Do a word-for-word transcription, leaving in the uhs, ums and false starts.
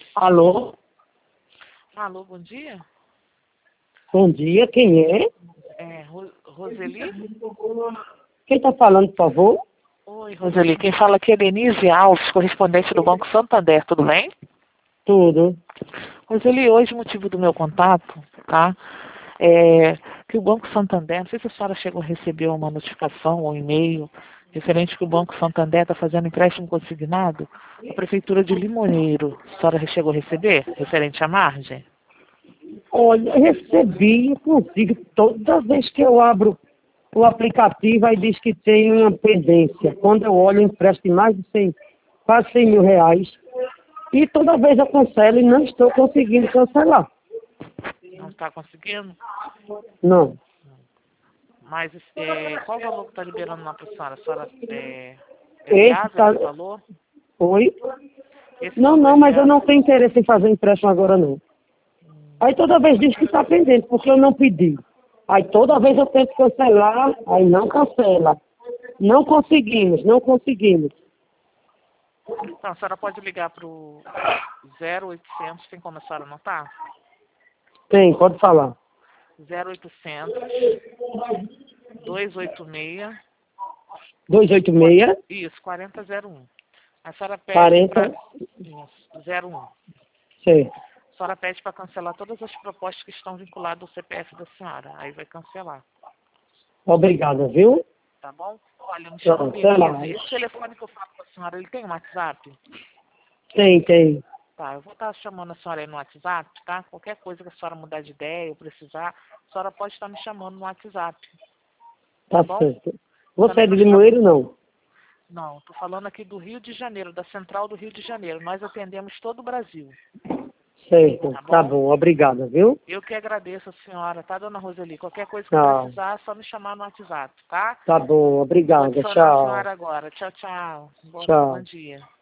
Alô? Alô, bom dia. Bom dia, quem é? É, Ro- Roseli? Quem está falando, por favor? Oi, Roseli. Quem fala aqui é Denise Alves, correspondente do Banco Santander, tudo bem? Tudo. Roseli, hoje o motivo do meu contato, tá? É que o Banco Santander, não sei se a senhora chegou a receber uma notificação ou um e-mail referente que o Banco Santander está fazendo empréstimo consignado à Prefeitura de Limoeiro. A senhora chegou a receber, referente à margem? Olha, recebi, inclusive, toda vez que eu abro o aplicativo, aí diz que tem uma pendência. Quando eu olho, eu empresto em mais de cem, quase cem mil reais. E toda vez eu cancelo e não estou conseguindo cancelar. Não está conseguindo? Não. Mas é, qual o valor que está liberando lá para a senhora? A senhora é, é Esse viável tá... esse valor? Oi? Esse Não, valor é não, mas eu não viável? tenho interesse em fazer empréstimo agora, não. Aí toda vez diz que está pendente, porque eu não pedi. Aí toda vez eu tento cancelar, aí não cancela. Não conseguimos, não conseguimos. Então, a senhora pode ligar para o zero oitocentos, tem como a senhora anotar? Tem, pode falar. zero oitocentos, dois oito seis, duzentos e oitenta qua- e seis, isso, quarenta zero um. A senhora pede para... quarenta, Isso, zero um. certo. A senhora pede para cancelar todas as propostas que estão vinculadas ao C P F da senhora. Aí vai cancelar, Obrigada, viu? tá bom? Olha, me chamo Pronto, até Denise. mais. Esse telefone que eu falo com a senhora, ele tem um WhatsApp? Tem, tem. Tá, eu vou estar chamando a senhora aí no WhatsApp, tá? Qualquer coisa que a senhora mudar de ideia ou precisar, a senhora pode estar me chamando no WhatsApp, tá Tá bom? certo. Você é Também de nós tra... Limoeiro, não? Não, tô falando aqui do Rio de Janeiro, da Central do Rio de Janeiro. Nós atendemos todo o Brasil, Certo. tá Tá bom? bom, obrigada, viu? Eu que agradeço a senhora, tá, dona Roseli? Qualquer coisa que Tchau. precisar, é só me chamar no WhatsApp, tá? Tá bom, Vou obrigada. adicionar a Tchau. senhora agora. Tchau, tchau. Bom, bom Tchau. dia.